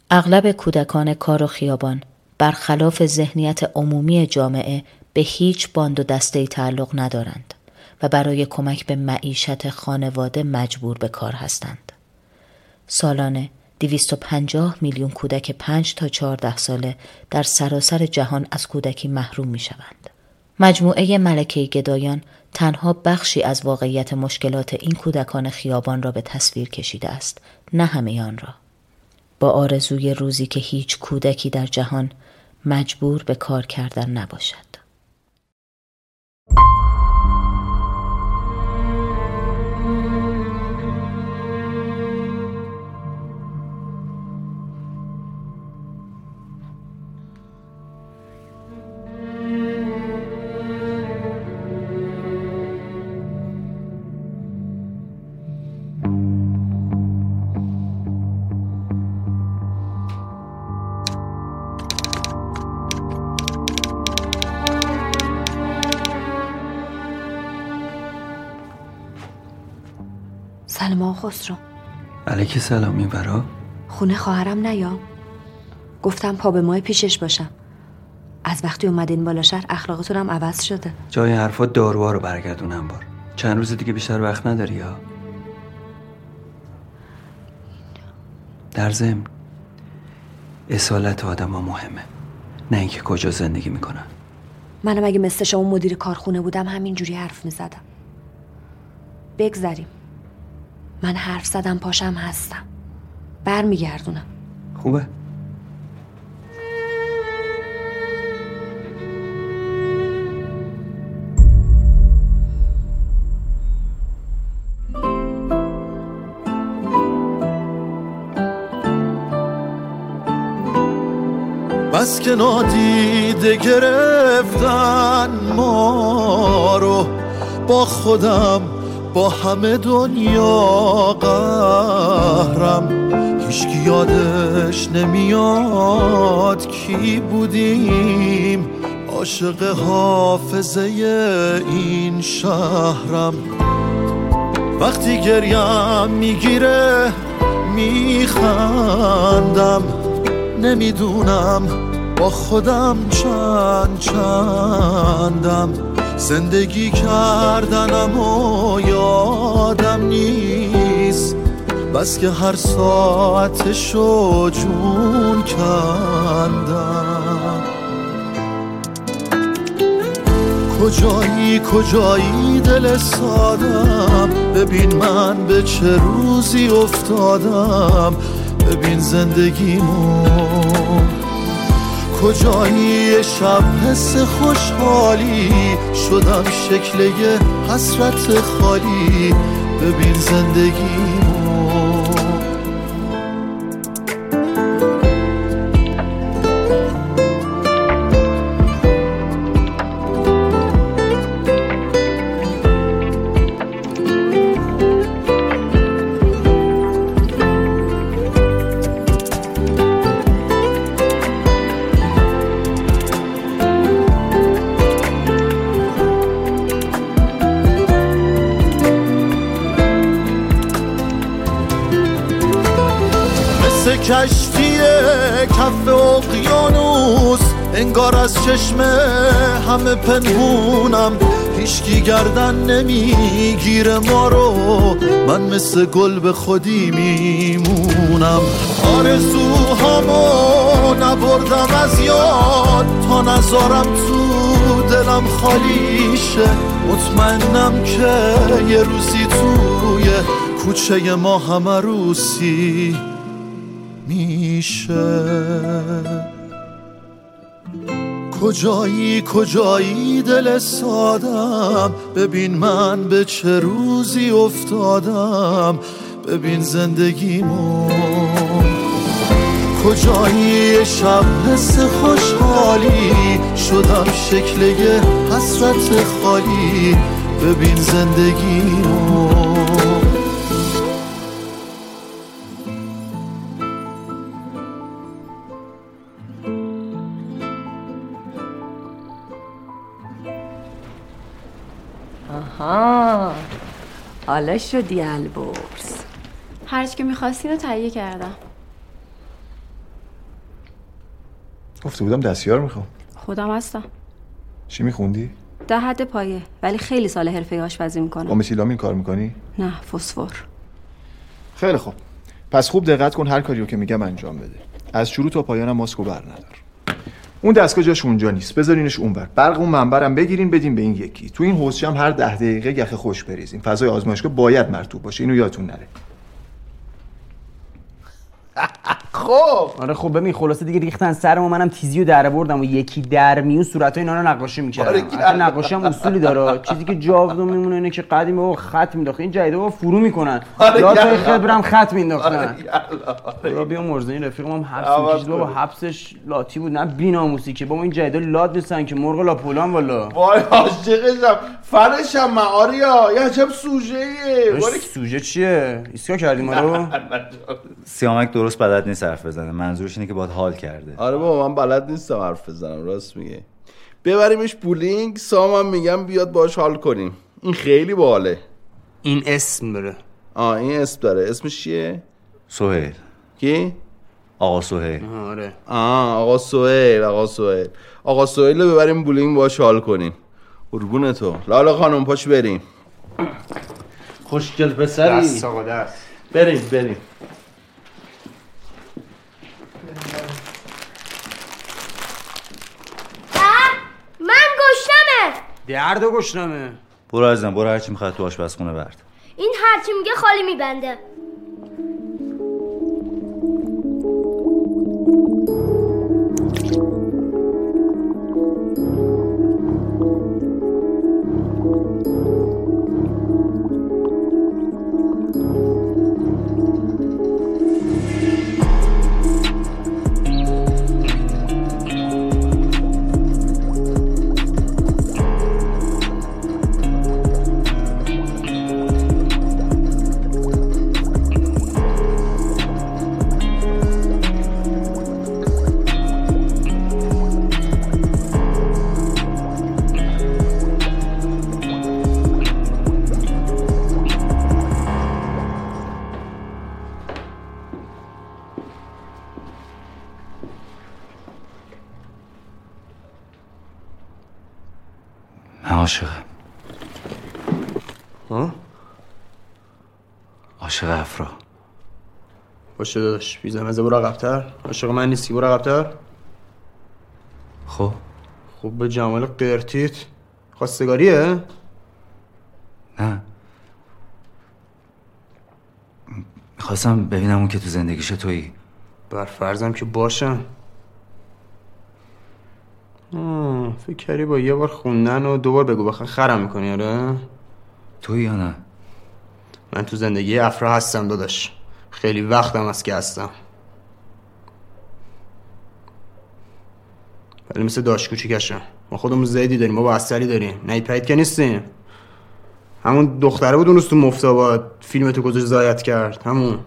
اغلب کودکان کار و خیابان برخلاف ذهنیت عمومی جامعه به هیچ باند و دسته‌ای تعلق ندارند و برای کمک به معیشت خانواده مجبور به کار هستند. سالانه 250 میلیون کودک 5 تا 14 ساله در سراسر جهان از کودکی محروم می شوند. مجموعه ملکه گدایان تنها بخشی از واقعیت مشکلات این کودکان خیابان را به تصویر کشیده است، نه همه آن را. با آرزوی روزی که هیچ کودکی در جهان مجبور به کار کردن نباشد. سلام آقا خسرو. علیک سلام. میبرا؟ خونه خواهرم نیا. گفتم پا به ماه پیشش باشم. از وقتی اومدین بالا شهر اخلاقتونم عوض شده. جای حرفا داروها رو برگردونم بار. چند روز دیگه بیشتر وقت نداری یا؟ در ضمن اصالت آدم ها مهمه، نه اینکه کجا زندگی میکنن. منم اگه مثل شما مدیر کارخونه بودم همینجوری حرف میزدم. بگذریم. من حرف زدم پاشم هستم. برمیگردونم. خوبه؟ بس که نادیده گرفتن ما رو، با خودم با همه دنیا قهرم. هیچکی یادش نمیاد کی بودیم، عاشق حافظه این شهرم. وقتی گریم میگیره میخندم، نمیدونم با خودم چندم. زندگی کردنم و یادم نیست، بس که هر ساعتشو جون کندم. کجایی دل سادم، ببین من به چه روزی افتادم. ببین زندگیمو کجایی، شب حس خوشحالی شدم شکل یه حسرت خالی. ببین زندگیمو کشتی کف اقیانوس، انگار از چشم همه پنهونم. هیچکی گردن نمیگیره ما رو، من مثل گل به خودی میمونم. آرزوهامو نبردم از یاد، تا نذارم تو دلم خالی شه. مطمئنم که یه روزی توی کوچه ما هم عروسی میشه. کجایی دل سادم، ببین من به چه روزی افتادم. ببین زندگیمو کجایی، شب حس خوشحالی شدم شکل یه حسرت خالی. ببین زندگیمو آها، حالا شدی البرز. هرچی که میخواستی رو تهیه کردم. گفته بودم دستیار میخوام. خودم هستم. چی میخوندی؟ در حد پایه، ولی خیلی سال حرفه‌ای آشپزی میکنم. با متیلامین کار میکنی؟ نه، فسفر. خیلی خوب. پس خوب دقت کن، هر کاریو که میگم انجام بده. از شروع تا پایانم ماسکو بر ندار. اون دستگاه جاش اونجا نیست، بذارینش اونور. برق اون منبرم بگیرین بدین به این یکی. تو این حوضچه هم هر 10 دقیقه یخ خوش بریزین. فضای آزمایشگاه باید مرطوب باشه، اینو یادتون نره. خب آره خب ببین خلاصه دیگه ریختن سرم و منم تیزیو در بردم و یکی در میون صورتای اینا رو نقاشی می‌کردم. البته نقاشی هم اصولی داره. چیزی که جاودون میمونه اینه که قدیم بابا خط مینداخت، این جدیدا بابا فرو میکنن. لاتای خبرم خط مینداختن. بابا بیا مرزنی رفیقم هم حبس می‌کشید بابا، حبسش لاتی بود نه بی‌ناموسی که بابا این جدیدا لات نیستن که مرغ لاپولان والا. وای عاشقشم فنشم معاریا یه عجب سوژه‌ایه. سوژه چیه؟ ایسکا کردیم ما رو؟ سیامک درست بلد نیست حرف بزنه، منظورش اینه که باید حال کرده. آره بابا من بلد نیستم حرف بزنم، راست میگه. ببریمش بولینگ، سامم میگم بیاد باهاش حال کنیم. این خیلی باحاله. این اسم داره. این اسم داره. اسمش چیه؟ سهیل. کی؟ آقا سهیل. آره. آقا سهیل. آقا سهیل رو ببریم بولینگ باهاش حال کنیم. قربون تو. لالا خانم پاش بریم. خوشگل پسری. دست آقا دست. بریم. من گشنمه. درد و گشنمه. برو عزیزم، برو هرچی میخواد تو آشپزخونه برد. این هرچی میگه خالی میبنده. عاشق افرا. باشه داداش، بی زحمت برو عقب‌تر. عاشق من نیستی، برو عقب‌تر. خب به جمال قرتیت خواستگاریه؟ نه، میخواستم ببینم اون که تو زندگیشه تویی. بر فرضم که باشم. فکر کردی با یه بار خوندن و 2 بار بگو بخواه خرم میکنی؟ آره تویی یا نه؟ من تو زندگی افرا هستم داداش، خیلی وقتم هست که هستم، ولی مثل داش کوچیکشم. ما خودمون زیدی داریم، ما با اصلی داریم، نه پیت که نیستیم. همون دختره بود اون روز تو مفتاباد فیلم تو گذاشت زایت کرد، همون.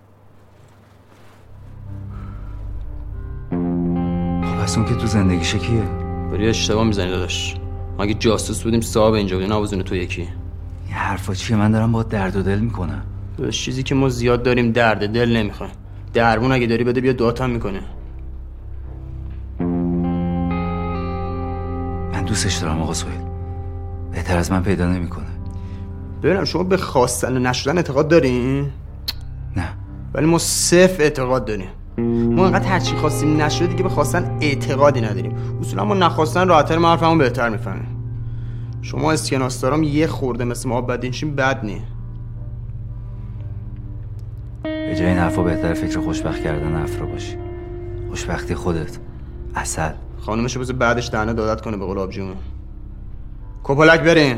خب پس اون که تو زندگیشه کیه؟ بری اشتباه میزنی داداش، ما اگه جاسوس بودیم صاحب اینجا بودیم، نوازونه تو یکی. این حرفا چیه؟ من دارم با درد و دل میکنم. چیزی که ما زیاد داریم درد دل نمیخواه. درمون اگه داری بده بیا دعاتم میکنه. من دوستش دارم آقا سهیل، بهتر از من پیدا نمیکنه. ببینم شما به خواستن و نشدن اعتقاد دارین؟ نه، ولی ما صفر اعتقاد داریم. ما انقدر هرچی خواستیم نشده دیگه به خواستن اعتقادی نداریم. اصولا ما نخواستن راحت‌تر ما حرفمون بهتر میفهمیم. شما اسکناستارام یه خورده مثل ما بدینشین بد نی. به جای این حرفا بهتر فکر خوشبخت کردن افرا باشی. خوشبختی خودت، عسل. خانومشو بذار بعدش دهنه دادت کنه به قول آبجون. کپالک بریم.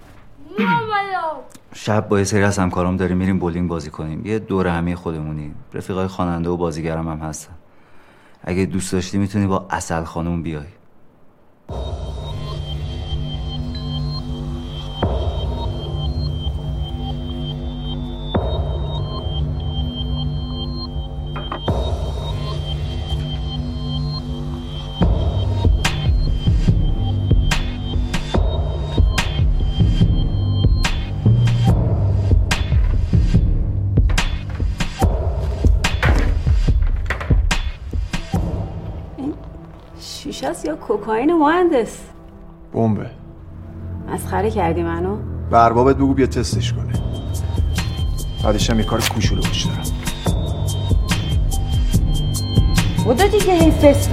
شب با یه سری از همکارام داریم میریم بولینگ بازی کنیم. یه دور همی خودمونی. رفیقای خواننده و بازیگرام هم هستن. اگه دوست داشتی میتونی با عسل خانوم بیای. شیشاست یا کوکائین مهندس؟ بمبه. مسخره کردی منو؟ به اربابت بگو بیا تستش کنه. بعدش هم یه کار کوچولو باش دارم. بودا دیگه هی فس.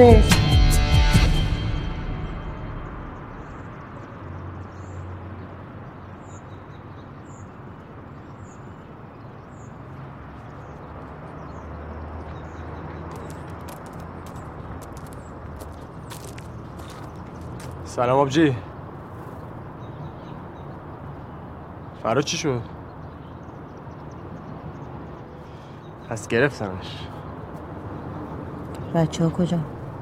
سلام آبجی. فراد چی شد؟ پس گرفتمش. بچه ها کجا؟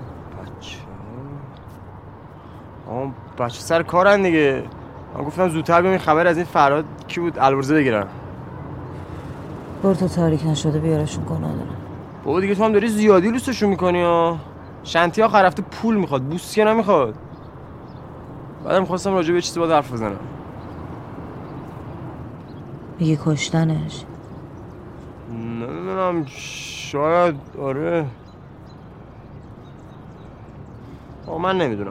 بچه سر کارن دیگه. من گفتم زودتر بیام این خبر از این فراد کی بود البرزه بگیرم. برو تا تاریک نشده بیارشون گناه دارم. بابا دیگه تو هم داری زیادی لوسشون میکنی ها. شنتی ها رفته پول میخواد، بوسیه نمیخواد. بعدم خواستم راجع به چیزی باید حرف بزنم. میگی کشتنش؟ نمیدونم، شاید آره. من نمیدونم.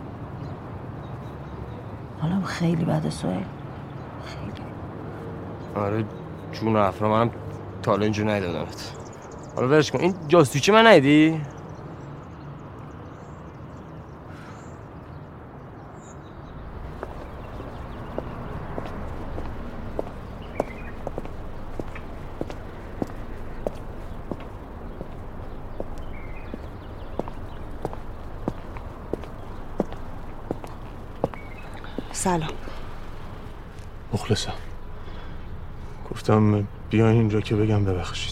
حالا خیلی بده سوهیل، خیلی. آره جون افرا، منم تا حالا اینجور ندیدمت. حالا ورش کن، این جاسوسیچه من ندیدی؟ سلام. مخلصم. گفتم بیاین اینجا که بگم ببخشید.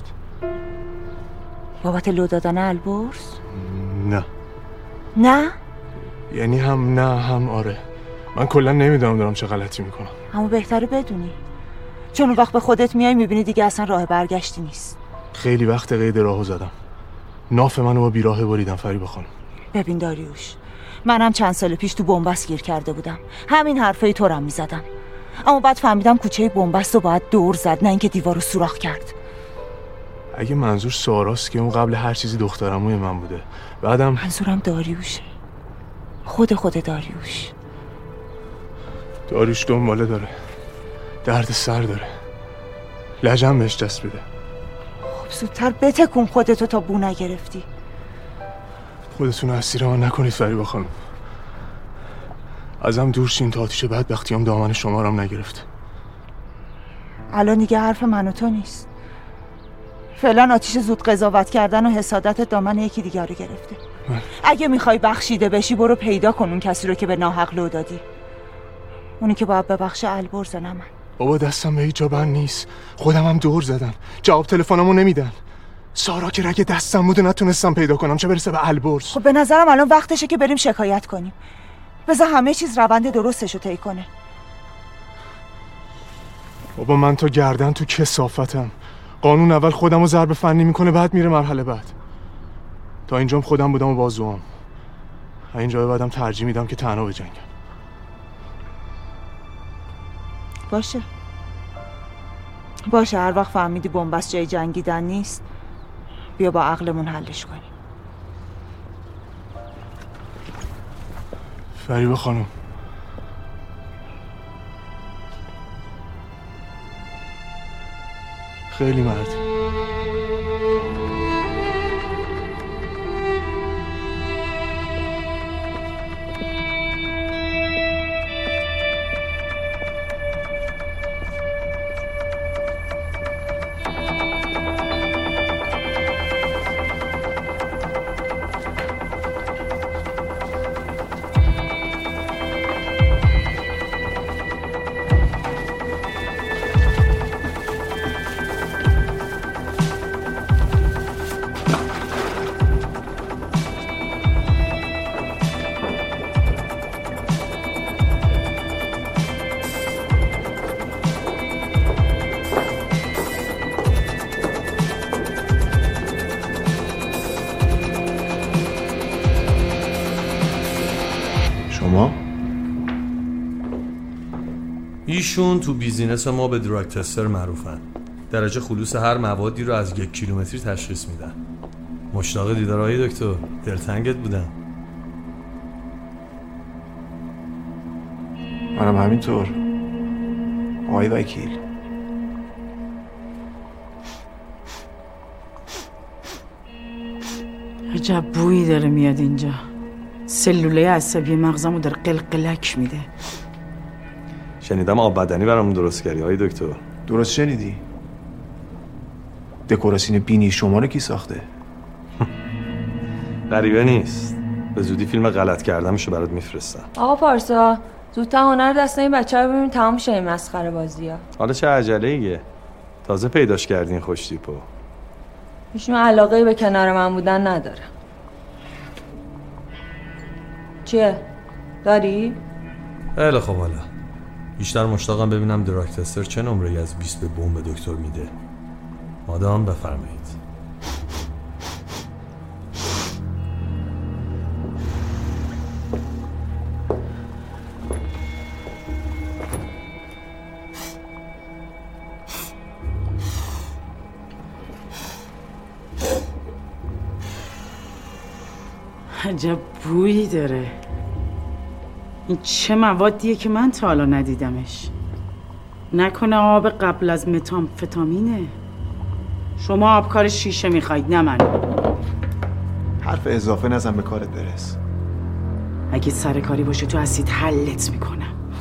بابت لو دادن البرز؟ نه. نه؟ یعنی هم نه هم آره. من کلا نمیدونم دارم چه غلطی میکنم. اما بهتره بدونی، چون اون وقت به خودت میای میبینی دیگه اصلا راه برگشتی نیست. خیلی وقت قید راهو زدم. ناف منو با بیراهه بریدم فریبا خانم. ببین داریوش، منم چند سال پیش تو بنبست گیر کرده بودم. همین حرفای تو رو هم میزدم. اما بعد فهمیدم کوچه بنبست رو باید دور زد، نه اینکه دیوارو سوراخ کرد. اگه منظور ساراست که اون قبل هر چیزی دخترعموی من بوده. بعدم منظورم داریوشه. خود داریوش. داریوش دنباله داره. درد سر داره. لجم بهش دست بده. خب زودتر بتکون خودتو تا بو نگرفتی. خودتون اسیر من نکنید فریبا خانم. ازم دور شین تا آتیش بدبختیام دامن شما رو هم نگرفت. الان دیگه حرف من و تو نیست. فعلا آتیش زود قضاوت کردن و حسادت دامن یکی دیگر رو گرفته. اگه میخوای بخشیده بشی برو پیدا کن اون کسی رو که به ناحق لو دادی. اونی که باید ببخشه البرز، نه من. بابا دستم به هیچ جا بند نیست. خودم هم دور زدن، جواب تلفنمو نمیدن. سارا که رگ دستم بود و نتونستم پیدا کنم، چه برسه به البرز. خب به نظرم الان وقتشه که بریم شکایت کنیم. بذار همه چیز روند درستشو طی کنه. بابا من تا گردن تو کثافتم. قانون اول خودمو ضرب فنی میکنه، بعد میره مرحله بعد. تا اینجام خودم بودم و بازوام. اینجا بعدم ترجیح میدم که تنها بجنگم. باشه هر وقت فهمیدی بنبست جای جنگیدن نیست بیا با عقلمون حلش کنیم. فریبا خانم، خیلی مردی. ایشون تو بیزینس ما به دراگ تستر معروفن. درجه خلوص هر موادی رو از 1 کیلومتری تشخیص میدن. مشتاق دیدار آقای دکتر، دلتنگت بودم. منم همینطور آقای وکیل. عجب بویی داره میاد اینجا. سلوله عصبی مغزمو داره قلقلک میده. شنیدم آب بدنی برامون درست کردی آقای دکتر. درست شنیدی؟ دکوراسیون بینی شما رو کی ساخته؟ غریبه نیست. به زودی فیلم غلط کردمشو برات میفرستم. آقا پارسا زودتر هنر دست این بچه رو ببینیم تمام شه این مسخره بازی‌ها. حالا چه عجله‌ایه؟ تازه پیداش کردین خوش تیپو. ایشون علاقه‌ای به کنار من بودن نداره. چیه؟ داری؟ خیلی خب حالا. بیشتر مشتاقم ببینم دراگ تستر چه نمره‌ای از 20 به بمب دکتر میده. مادام بفرمایید. عجب بویی داره. این چه موادیه که من تا حالا ندیدمش؟ نکنه آب قبل از متامفتامینه؟ شما آبکار شیشه میخواید نه من. حرف اضافه نزن به کارت برس. اگه سر کاری باشه تو اسید حلت میکنم.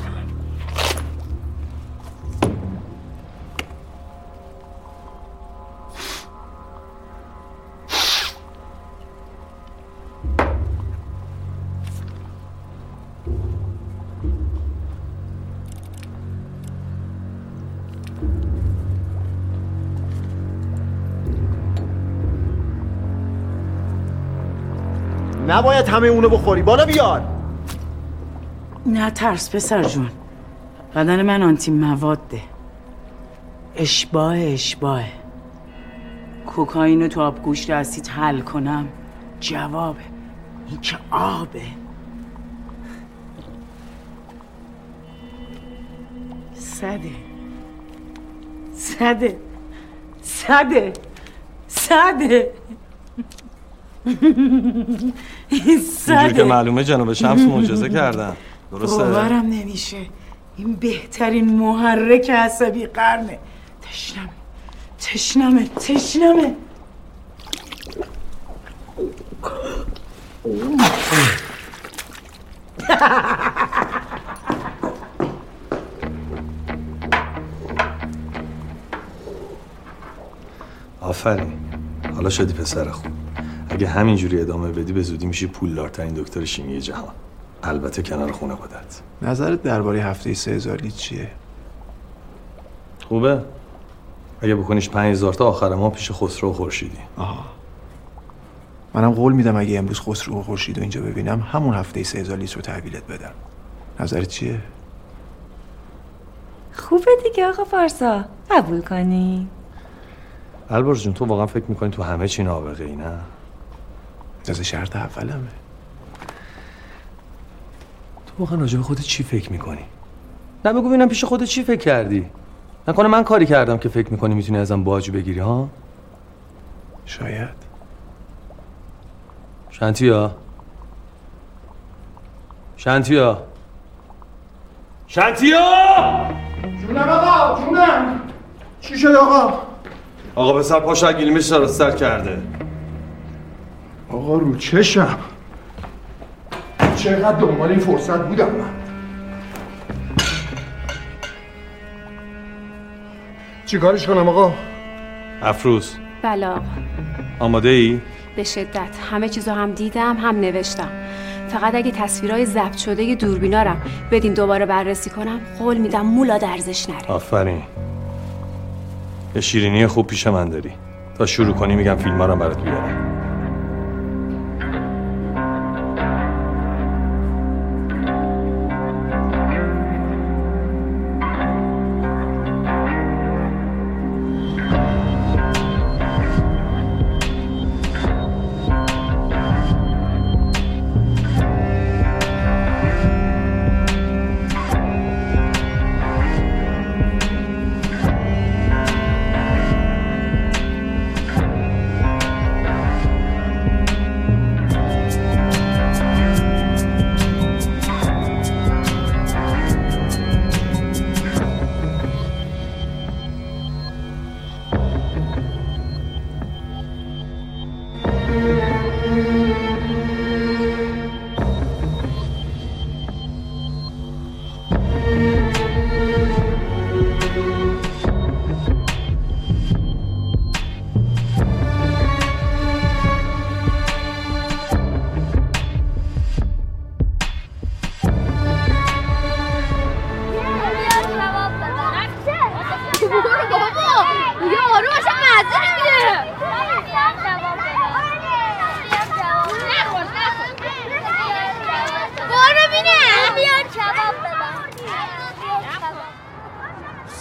نباید همه اونو بخوری. بالا بیار. نه ترس پسر جون. بدن من آنتی مواده. اشباه. کوکائین رو تو آب گوشت اسید حل کنم جوابه. این که آبه. صده. اینجوری که معلومه جناب شمس معجزه کردن. درسته؟ باورم نمیشه. این بهترین محرک عصبی قرنه. تشنمه. آفرین. حالا شدی پسر خوب. اگه همینجوری ادامه بدی به زودی میشی پولدارترین دکتر شیمی جهان. البته کنار خانواده‌ات. نظرت درباره هفته 3000 لیتر چیه؟ خوبه؟ اگه بکنیش 5000 تا آخر ماه پیش خسرو و خورشیدی. آها. منم قول میدم اگه امروز خسرو و خورشید رو اینجا ببینم همون هفته 3000 لیتر رو تحویلت بدم. نظرت چیه؟ خوبه دیگه آقا پارسا. قبول کنی؟ البرز جون تو واقعا فکر میکنی تو همه چی نابغه ای نه؟ از شرط اولمه. تو واقعا راجع به خودت چی فکر میکنی؟ نه بگو ببینم پیش خودت چی فکر کردی؟ نکنه من کاری کردم که فکر میکنی میتونی ازم باج بگیری ها؟ شاید. شنتیا جونم آقا جونم. چی شد آقا؟ آقا پسر پاشو گلیمش سر کرده. آقا رو چشم. چقدر دنبال این فرصت بودم من. چی کارش کنم آقا؟ افروز. بله آقا. آماده ای؟ به شدت. همه چیزو هم دیدم هم نوشتم. فقط اگه تصویرهای ضبط شده دوربینارم بدین دوباره بررسی کنم قول میدم مولا درزش نره. آفرین. یه شیرینی خوب پیش من داری. تا شروع کنی میگم فیلم‌ها رو برات بیارم.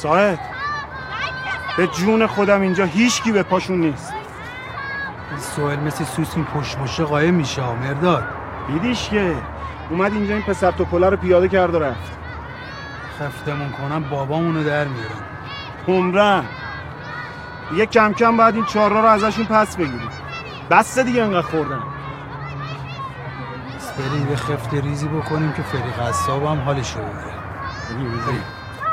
ساعد به جون خودم اینجا هیچکی به پاشون نیست. این سوال مثل سوسین پشت باشه قایم میشه مرداد. دیدیش که اومد اینجا این پسر توپله رو پیاده کرد و رفت. خفتمون کنم بابامونو در میارم. عمرن دیگه کم کم باید این 4 رو ازشون پس بگیریم. بس دیگه انقدر خوردن. بس بریم یه خفت ریزی بکنیم که فریق قصاب هم حالش رو ببره. بریم.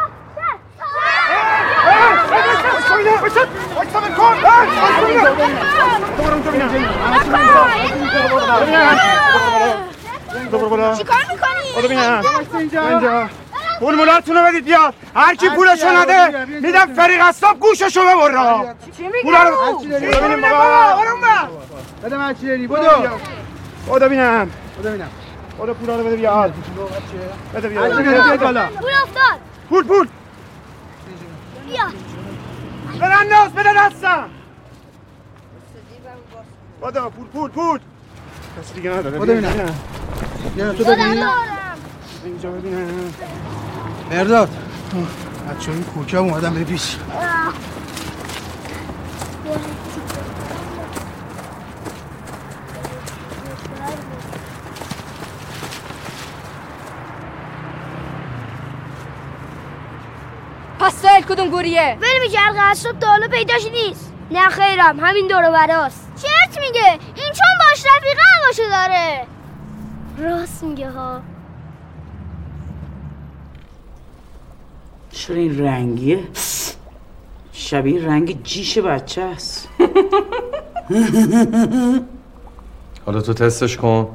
چیکار میکنی؟ پول مولارتونو بدید بیاد. هر کی پولشو نده میدم فریق قصاب گوششو ببره. چی میگی؟ ببینیم بابا. بده من چی داری؟ بدو ببینم. بده پولا رو بده بیاد. بده بیاد. پول افتاد. پول. بیا. بده دستم. بده پول. کسی دیگه نداره. بده ببینم. بیا تو ببین. اینجا ببینم. مرداد. بچه‌ها این کوکا اومدن به پیش. پس سوال کدوم گوریه؟ ولی میگه قصاب تا حالا پیداش نیست. نه خیرم همین دور و براست. چرت میگه؟ این چون باش رفیقه هواشو داره. راست میگه ها. چرا این رنگیه؟ شبیه رنگ جیش بچه است. حالا تو تستش کن.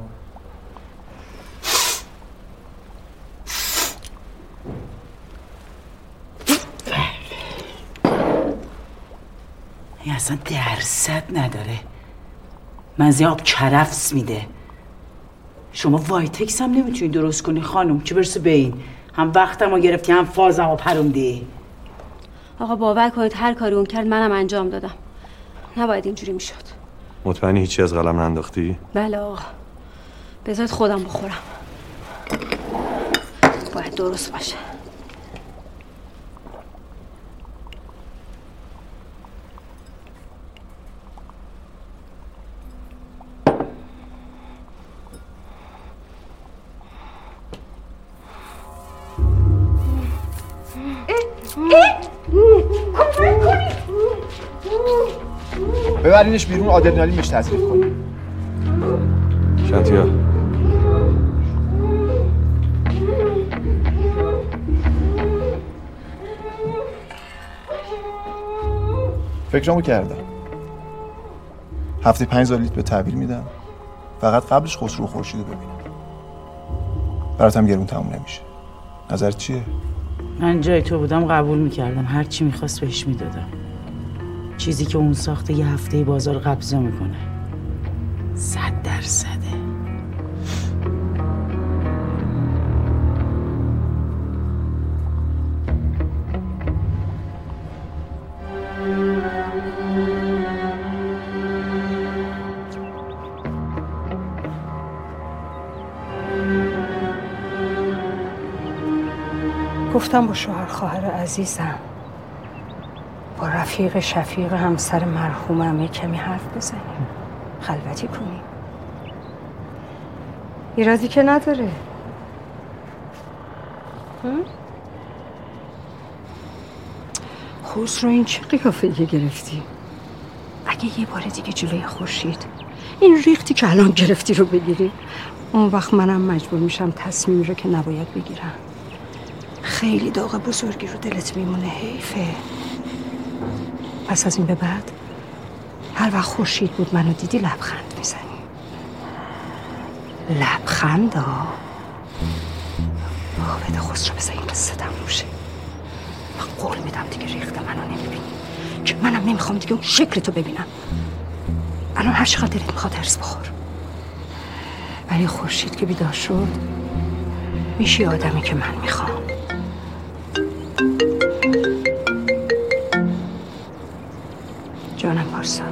این اصلا درصد نداره. مزه آب کرفس میده. شما وایتکس هم نمیتونی درست کنی خانم، چه برسه به این. هم وقتم رو گرفتی هم فازم رو پروندی. آقا باور کنید هر کاری اون کرد منم انجام دادم. نباید اینجوری میشد. مطمئنی هیچی از قلم ننداختی؟ بله آقا. بذارید خودم بخورم. باید درست باشه. ببرینش بیرون آدرنالین بهش تزریق کنیم. شانتیا فکرامو کردم. هفته 5000 لیتر به تحویل میدم. فقط قبلش خسرو خورشیدو ببینم. براتم گرون تموم نمیشه. نظرت چیه؟ من جای تو بودم قبول میکردم. هر چی میخواست بهش میدادم. چیزی که اون ساخته یه هفته بازار قبضه میکنه. 100%. گفتم با شوهر خواهر عزیزم، با رفیق شفیق همسر مرحومم کمی حرف بزنیم، خلوتی کنیم. ایرادی که نداره. خسرو این چه قیافه‌ای گرفتی؟ اگه یه بار دیگه جلوی خورشید این ریختی که الان گرفتی رو بگیری، اون وقت منم مجبور میشم تصمیمی رو که نباید بگیرم. خیلی داغ بزرگی رو دلت میمونه. حیفه. پس از این به بعد هر وقت خورشید بود منو دیدی لبخند میزنی. لبخند ها. بده خسرو بذار این قصه تموم شه. من قول میدم دیگه ریخته منو نمیبینی، که منم نمیخوام دیگه اون شکلتو ببینم. الان هر چقدر دلت میخواد هرس بخور، ولی خورشید که بیدار شد میشی آدمی که من میخوام. جانم پارسا.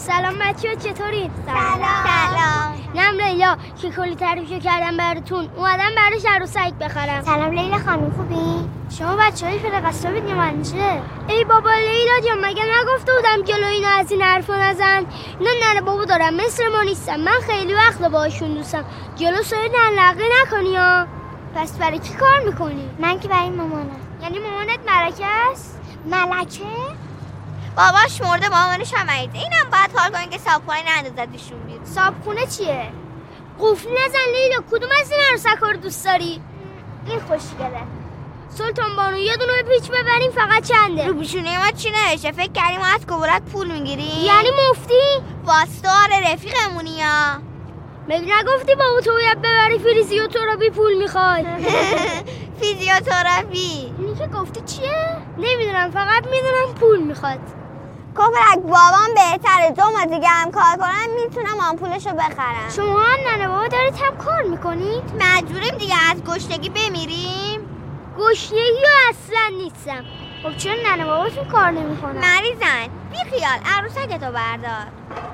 سلام بچه‌ها، چطورید؟ سلام. نم لیلا که کلی تعریف کردم براتون، اومدم براش عروسک بخرم. سلام لیلا خانم، خوبی؟ شما بچه‌های فرقصابید یا منچه؟ ای بابا لیلا جان، مگه نگفته بودم جلو اینا از این حرفا نزن؟ اینا ننه بابا دارم، مثل ما نیستم. من خیلی وقت باهاشون دوستم. جلو سایه نلقی نکنی ها. پس برای کی کار میکنی؟ من که برای مامانم. یعنی مامانت ملکه است؟ ملکه؟ باباش مرده، مامانش هم مریضه. اینم باید حال کنین که صابخونه نندازدشون بیرون. صابخونه چیه؟ قفل نزن لیلا. کدوم از این عروسک‌ها رو دوست داری؟ این خوشگله. سلطان بانو یه دونه پیچ ببریم فقط چنده؟ رو پیشونه ما چی نوشته؟ فکر کردیم ما از کبرات پول میگیریم؟ یعنی مفتی؟ واسطه رفیقمونی ها. مگه نگفتی بابا تو باید ببری فیزیوتراپی پول میخوای؟ فیزیوتراپی اینی که گفتی چیه؟ نمیدونم، فقط میدونم پول میخواد. کبرک بابام بهتره 2 ماه دیگه هم کار کنم میتونم آمپولشو بخرم. شما هم ننه بابا دارید هم کار میکنید؟ مجبوریم دیگه از گشنگی بمیریم؟ گشنگی اصلا نیستم. خب چرا ننه باباتون کار نمیکنن؟ مریضن. بی خیال، عروسکتو بردار.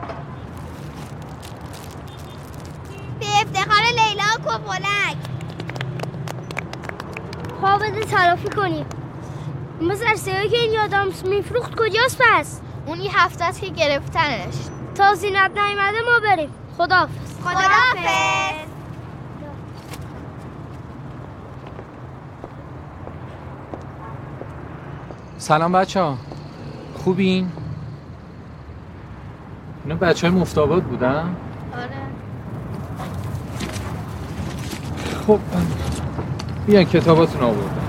به افتخار لیلا و کبولک خواه بده تلافی کنیم. اما سرسیهایی که این یادامس میفروخت کجاست پس؟ اون یه هفته است که گرفتنش. تا زینت نیومده ما بریم. خداحافظ. خداحافظ. سلام بچه‌ها، خوبین؟ اینا بچه‌های مفتاباد بودن؟ آره. خب بیان کتاباتون آوردم.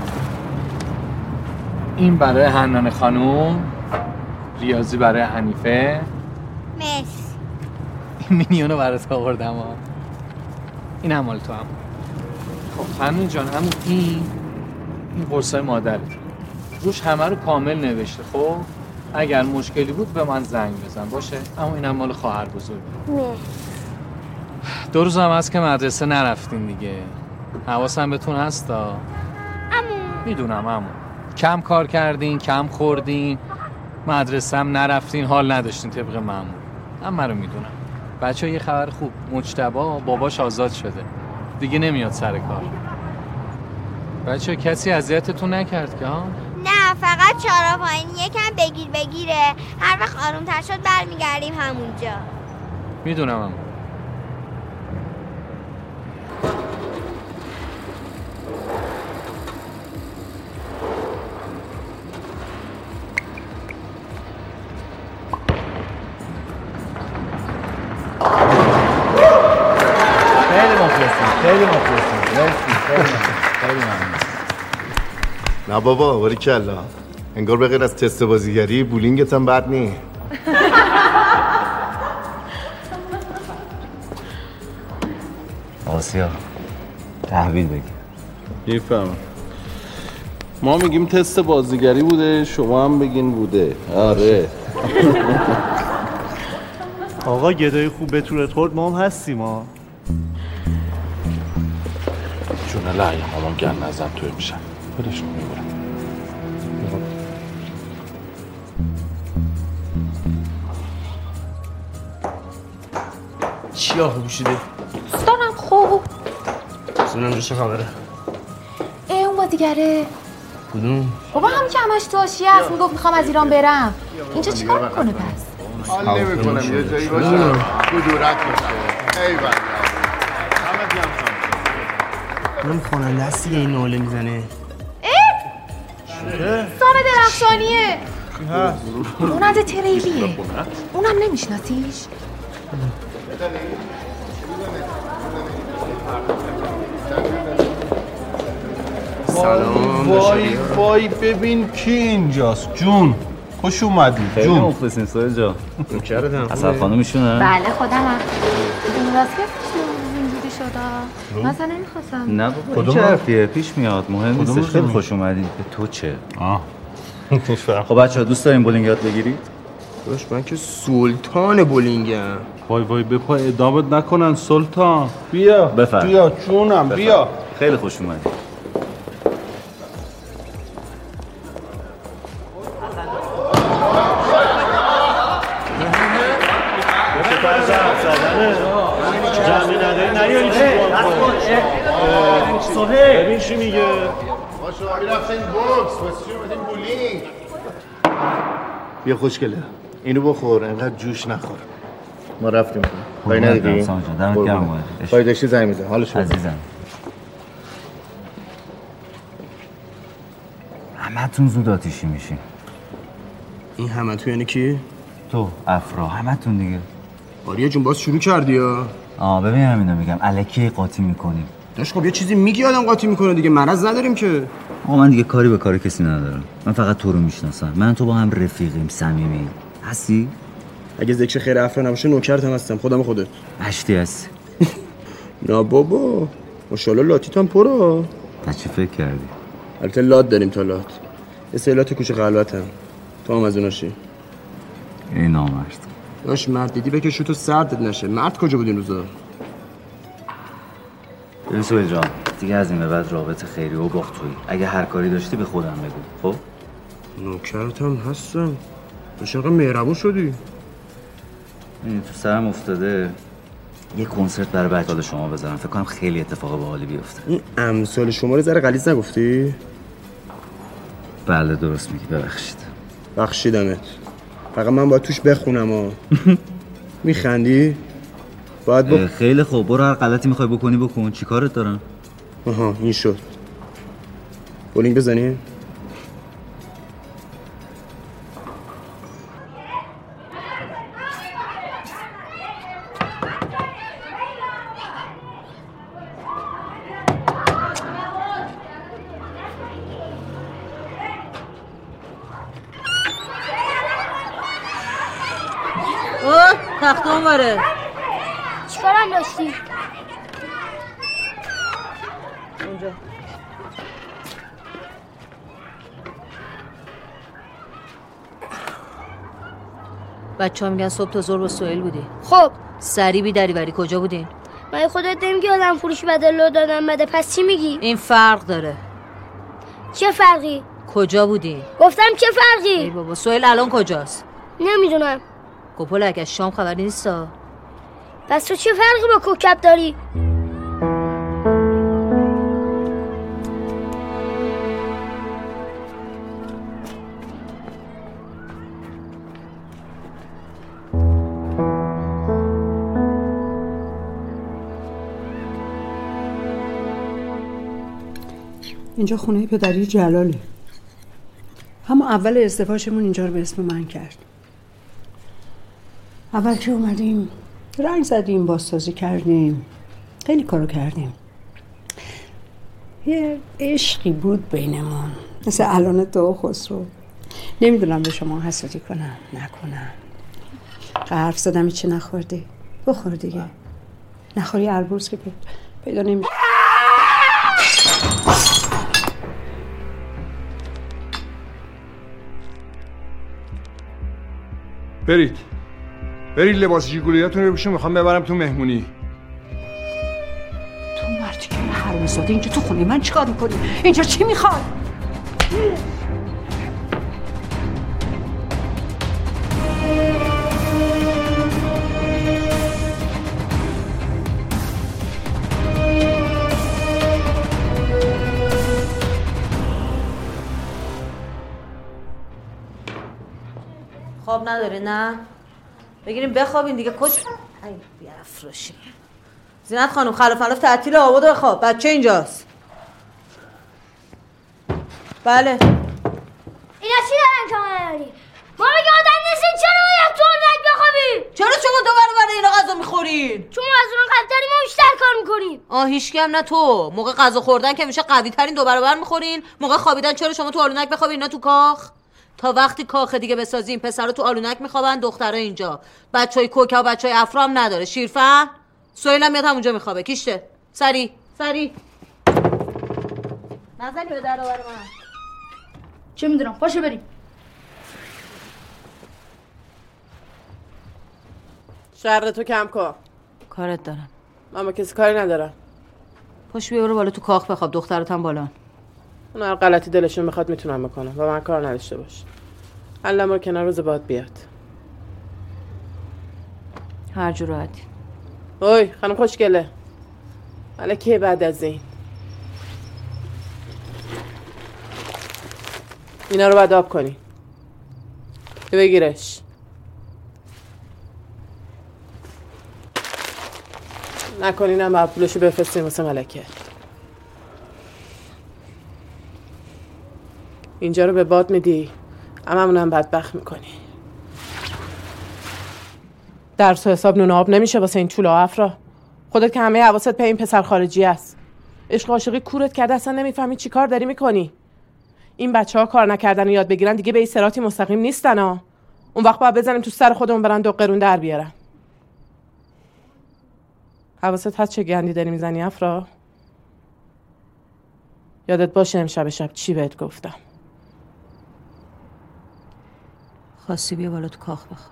این برای حنان خانوم، ریاضی برای حنیفه. مس. این مینیونو برات آوردم ها. این هم مال تو هم. خب حنون جان، همون این قرصای مادرت روش همه رو کامل نوشته. خب اگر مشکلی بود به من زنگ بزن باشه. اما اینم مال خواهر بزرگ. نه. 2 روز هم هست که مدرسه نرفتین دیگه. حواسم بهتون هستا. عمو. میدونم عمو. کم کار کردین، کم خوردین، مدرسه هم نرفتین، حال نداشتین طبق معمول. من رو میدونم. بچه‌ها یه خبر خوب، مجتبی باباش آزاد شده. دیگه نمیاد سر کار. بچه‌ها کسی اذیتتون نکرد که ها؟ نه، فقط چهارپایینی یکم بگیره. هر وقت آروم‌تر شد برمیگردیم همونجا. میدونم عمو. خیلی مخلصیم. خیلی ممنون. نه بابا، باریکلا. انگار به غیر از تست بازیگری بولینگت هم بد نی. آسیا تحویل بگیر. میفهمم. ما میگیم تست بازیگری بوده، شما هم بگین بوده. آره. آقا گدای خوب به طورت خورد، ما هم هستیم ها. جونه لعی مامان گن نزن توی میشن. خودشون میبورم. چی آخه پوشیده؟ دوست دارم. خوب سونم جو چه خبره؟ اون بازیگره. کدوم؟ بابا همین که همش تو حاشیه است، میگفت میخوام از ایران برم. اینجا چیکار میکنه پس؟ حال نمیکنم یه جایی باشه کدورت باشه. ای بابا اونم خواننده هستی این ناله میزنه. سام درخشانیه. خواننده تریلیه. اونم نمیشناسیش؟ سلام. وای ببین کی اینجاست. جون خوش اومدی. خیلی مخلصین سوهل جان. نوکرتم. اصل خانومشونه؟ بله خودمم. این راست که اینجوری شده. مثلا نمیخواستم. نه بابا این چه حرفیه؟ پیش میاد. مهم نیستش. خیلی خوش اومدی. به تو چه؟ خب بچه‌ها دوست دارین بولینگ یاد بگیرید؟ داشت من که سلطان بولینگم. وای به پا ادامت نکنن سلطان. بیا بفرم. بیا جونم بیا. خیلی خوش اومدی. جمعی نداری نیا این چی ببین چی میگه. باشو میرفتین بوکس واسه چی اومدین بولینگ؟ بیا خوشگله اینو بخور انقدر جوش نخور. ما رفتیم پای ندیدی؟ دمت گرم اومدی. پای داشتی زنگ میزن حالش خوبه عزیزم. همتون زود آتیشی میشین. این همتون یعنی کی؟ تو افرا همتون دیگه. آریا جون باز شروع کردی یا؟ ببین همینو میگم الکی قاطی میکنیم. داش خب یه چیزی میگی آدم قاطی میکنه دیگه، مرض نداریم که. من دیگه کاری به کار کسی ندارم. من فقط تو رو میشناسم. من تو با هم رفیقیم، صمیمیم. هستی؟ اگه ذکر خیر افرا نباشه نوکرتم هستم. خودت مشتی هستی. نه بابا ماشاءالله لاتیت هم پره. تا چی فکر کردی؟ البته لات داریم تا لات. استعلات کوچه قلبتم. تو هم از اوناشی. این نامرد. داش مرد دیدی بکشو تو سردت نشه. مرد کجا بود این روزا؟ ببین سویل جان دیگه از این به بعد رابطه خیری و باختویی. اگه هر کاری داشتی به خودم بگو. خب؟ نوکرتم هستم. داش انقدر مهربون شدی. این تو سرم افتاده یه کنسرت برای بچه‌ها شما بذارم. فکر کنم خیلی اتفاق باحالی بیفته. این امثال شما رو ذره غلیظ نگفتی؟ بله درست میگی. ببخشید. بخشیدمت. فقط من باید توش بخونم میخندی؟ باید خیلی خوب برو هر غلطی میخوای بکنی بکن. چی کارت دارم؟ آها این شد. بولینگ بزنی؟ تخته اونوره. چیکارم داشتی؟ اونجا. بچه‌ها میگن صبح تا ظهر با سهیل بودی. خب سری بی دریوری کجا بودین؟ مگه خودت نمیگی آدم فروش بده لو دادن بده، پس چی میگی؟ این فرق داره. چه فرقی؟ کجا بودین؟ گفتم چه فرقی؟ ای بابا سهیل الان کجاست؟ نمیدونم. گپولک از شام خبری نیستا. پس تو چه فرقی با کوکب داری؟ اینجا خونه پدری جلاله. همون اول ازدواجمون اینجا رو به اسم من کرد. اول که اومدیم رنگ زدیم، بازسازی کردیم، خیلی کارو کردیم. یه عشقی بود بینمون مثل الان تو خسرو. نمیدونم به شما حسودی کنم نکنم. حرف زدم هیچی نخوردی، بخور دیگه. نخوری البرز که پیدا نمیشه. برید لباس جیگولیاتون رو بپوشون، میخوام ببرم تو مهمونی. تو مردی که حرومزاده اینجا تو خونه من چیکار میکنی؟ اینجا چی میخوای؟ خواب نداری نه؟ بگیریم بخوابین دیگه. ای بیافراشی. زینت خانم خلاف تعطیل آباد بخواب. بچه اینجاست. بله. اینا چی دارن که ما نداری؟ ما بگه آدم نیستیم چرا باید تو اونک بخوابیم؟ چرا شما دوباره برای اینا غذا میخورین؟ چون از اون قوی‌تری ما بیشتر کار میکنیم. هیچکی هم نه تو. موقع غذا خوردن که میشه قوی ترین دو برابر میخورین. موقع خوابیدن چرا شما تو آلونک بخوابین اینا تو کاخ؟ تا وقتی کاخ دیگه بسازیم پسرا تو آلونک میخوابن، دخترا اینجا. بچهای کوکا و بچهای افرا هم نداره. شیرفهم سهیل هم میاد همونجا میخوابه. کیشته سری نزنی به در برای من. چه میدونم پاشو بریم. شر تو کم کن. کارت دارم. من با کسی کاری ندارم. پاش بیا برو بالا تو کاخ بخواب. دخترات هم بالا. اون هر غلطی دلشون میخواد میتونم بکنم و من کار نداشته باش. علما کنار روز باد بیاد. هر جور راحتی. اوی خانم خوشگله، حالا که بعد از اینا رو باید آب کنی. بگیرش. نکنینم باید پولشو بفرستیم واسه ملکه. اینجا رو به باد میدی، هممونم بدبخت میکنی. درس و حساب نون آب نمیشه واسه این چوله افرا. خودت که همه حواست به این پسر خارجی است. عشق عاشقی کورت کرده، اصلا نمیفهمی چی کار داری میکنی. این بچه ها کار نکردن و یاد بگیرن دیگه به این صراطی مستقیم نیستن ها. اون وقت باید بزنیم تو سر خودمون برن دو قرون در بیارن. حواست هست چه گندی داری میزنی افرا؟ یادت باشه امشب شب چی بهت گفتم. خواستی بیا بالا تو کاخ بخواب.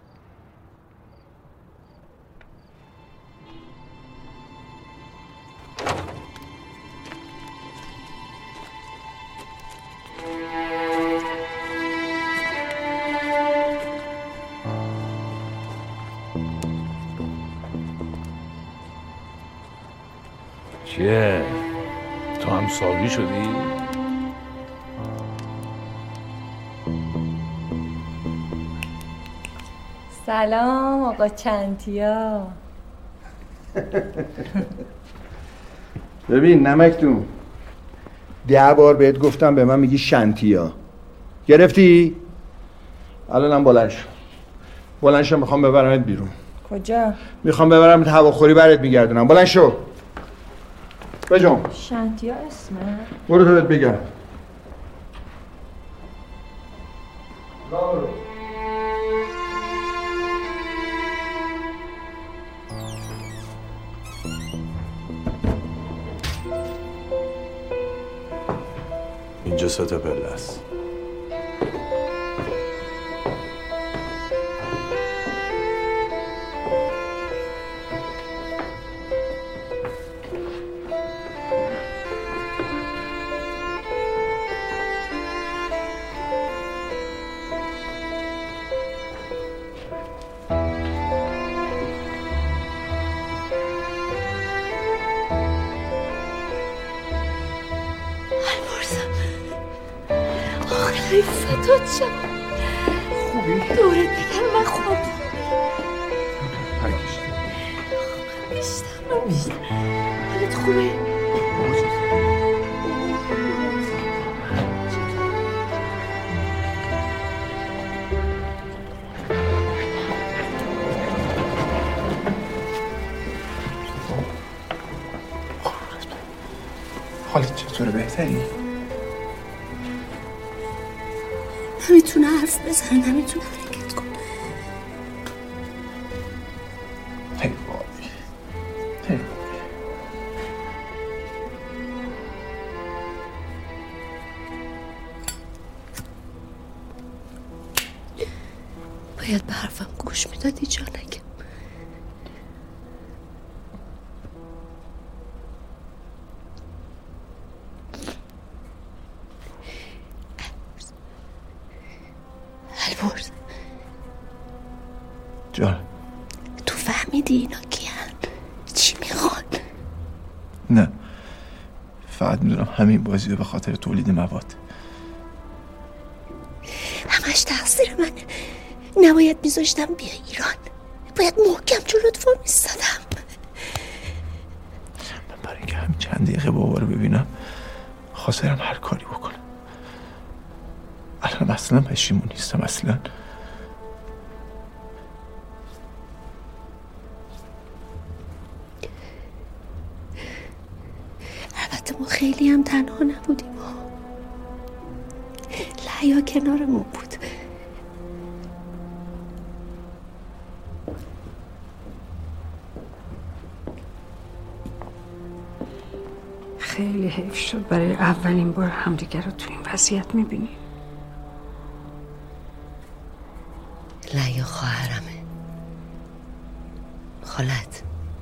چیه؟ تو هم ساقی شدی؟ سلام آقا چنتیا. ببین نمکتون 10 بار بهت گفتم به من میگی شنتیا. گرفتی؟ الانم بلند شو میخوام ببرمت بیرون. کجا؟ میخوام ببرمت هواخوری برات میگردونم. بلند شو. بجام شنتیا اسمه؟ برو تو بهت بگم. برو. اینجا 3 تا پله است. فتات شم. خوبی؟ دورت بگم من خوب. بیشتر. حالت خوبه؟ حالت چطوره؟ بهتری؟ نمیتونه حرف بزنه، نمیتونه حرکت کنه. باید به حرفم گوش میدادی جانکم. البرز جان تو فهمیدی اینا کیان؟ چی میخوان؟ نه فقط میدونم همین بازی رو به خاطر تولید مواد. همش تقصیر منه. نباید میذاشتم بیا ایران. باید محکم جلوت وای میستادم. من برای اینکه همین چند دقیقه بابا رو ببینم خواستم هر کاری بکنم. الان اصلا پشیمون نیستم اصلا. البته ما خیلی هم تنها نبودیم. لعیا کنارمون بود. خیلی حیف شد برای اولین بار همدیگر رو تو این وضعیت میبینیم. لعیا خواهرمه. خالت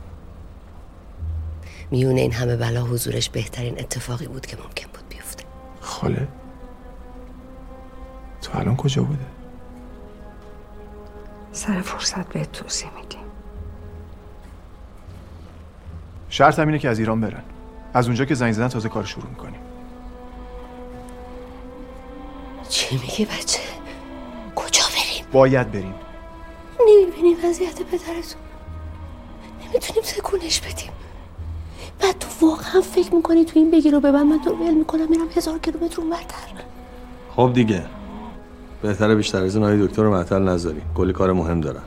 میونه این همه بلا حضورش بهترین اتفاقی بود که ممکن بود بیفته. خاله تو الان کجا بوده؟ سر فرصت بهت توضیح میدیم. شرط هم اینه که از ایران برن. از اونجا که زنگ زدن تازه کار شروع میکنیم. چی میگی بچه؟ کجا بریم؟ باید بریم. نمیبینی وضعیت پدرتون؟ نمیتونیم تکونش بدیم. بعد تو واقعا فکر میکنی تو این بگیر و ببند من تو رو ول میکنم میرم 1000 کیلومتر اونورتر؟ خب دیگه بهتره بیشتر از این آقای دکتر رو معطل نذاری. کلی کار مهم دارن.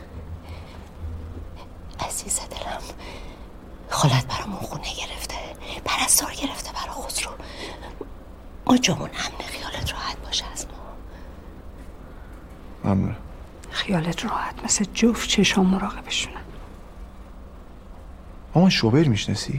عزیز دلم، خالت برامون خونه گرفته، پرستار گرفته برا خسرو. ما جامون امن، خیالت راحت باشه از ما. ممنون. خیالت راحت، مثل جفت چشام مراقبشونم. مامان شوبر میشناسی؟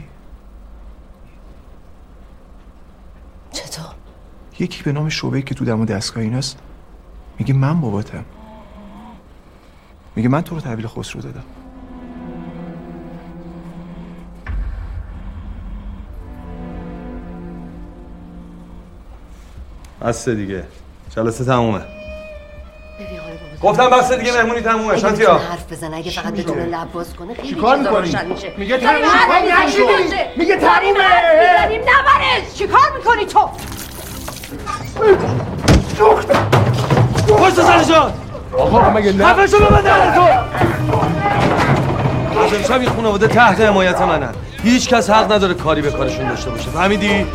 چطور؟ یکی به نام شوبر که تو دم دستگاه ایناست میگه من باباتم. میگه من تو رو تحویل خسرو دادم. بسته دیگه، جلسه تمومه. گفتم بسته دیگه، مهمونی تمومه. شانتیا حرف بزن، اگه فقط بتونه لب باز کنه خیلی چیکار میکنی؟ میگه تمومه. میگه تمومه. میزنیم نبرش. چیکار میکنی تو؟ پشت سر جان. آقا مگه نه؟ حرفشو ببند تو. از امشب این خانواده تحت حمایت منن. هیچ کس حق نداره کاری به کارشون داشته باشه. فهمیدی؟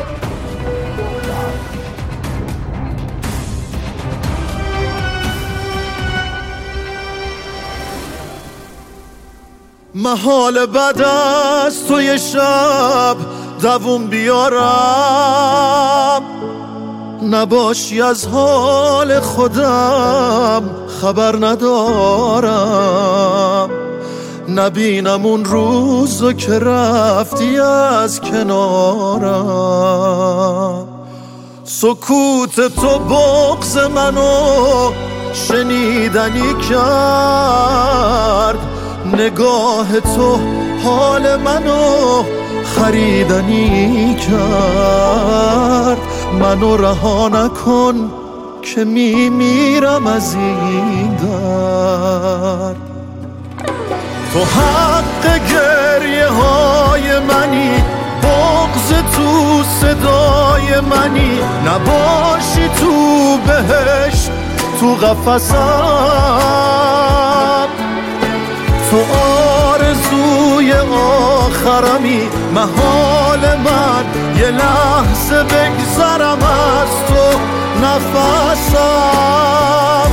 محال بعد از توی شب دووم بیارم، نباشی از حال خودم خبر ندارم، نبینم اون روزو که رفتی از کنارم. سکوت تو بغض منو شنیدنی کرد، نگاه تو حال منو خریدنی کرد. منو رها نکن که میمیرم از این درد. تو حق گریه های منی، بغض تو صدای منی، نباشی تو بهشت تو قفسم. تو آرزوی آخرمی، محال من یه لحظه بگذرم از تو نفسم.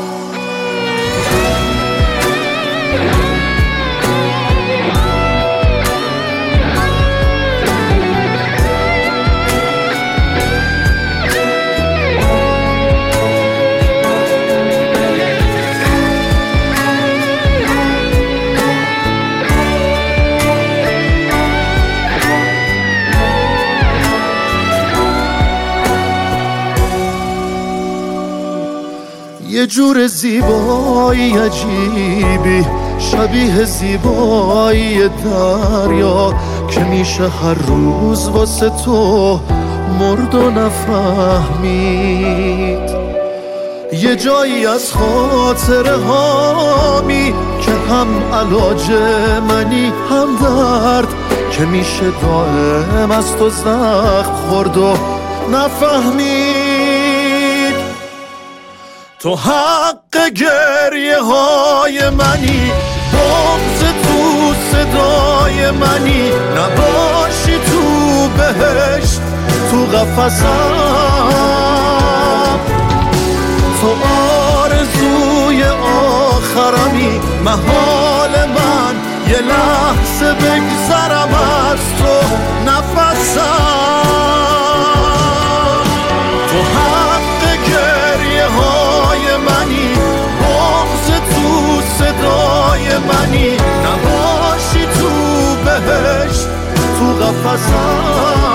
یه جور زیبایی عجیبی، شبیه زیبایی دریا، که میشه هر روز واسه تو مرد و نفهمید. یه جایی از خاطره هامی که هم علاج منی هم درد، که میشه دائم از تو زخم خورد و نفهمید. تو حق گریه های منی، بغض تو صدای منی، نباشی تو بهشت تو قفسم. تو آرزوی آخرمی، محال من یه لحظه بگذرم از تو نفسم. تو حق گریه های منی، بغض تو صدای منی، نباشی تو بهشت تو قفسم.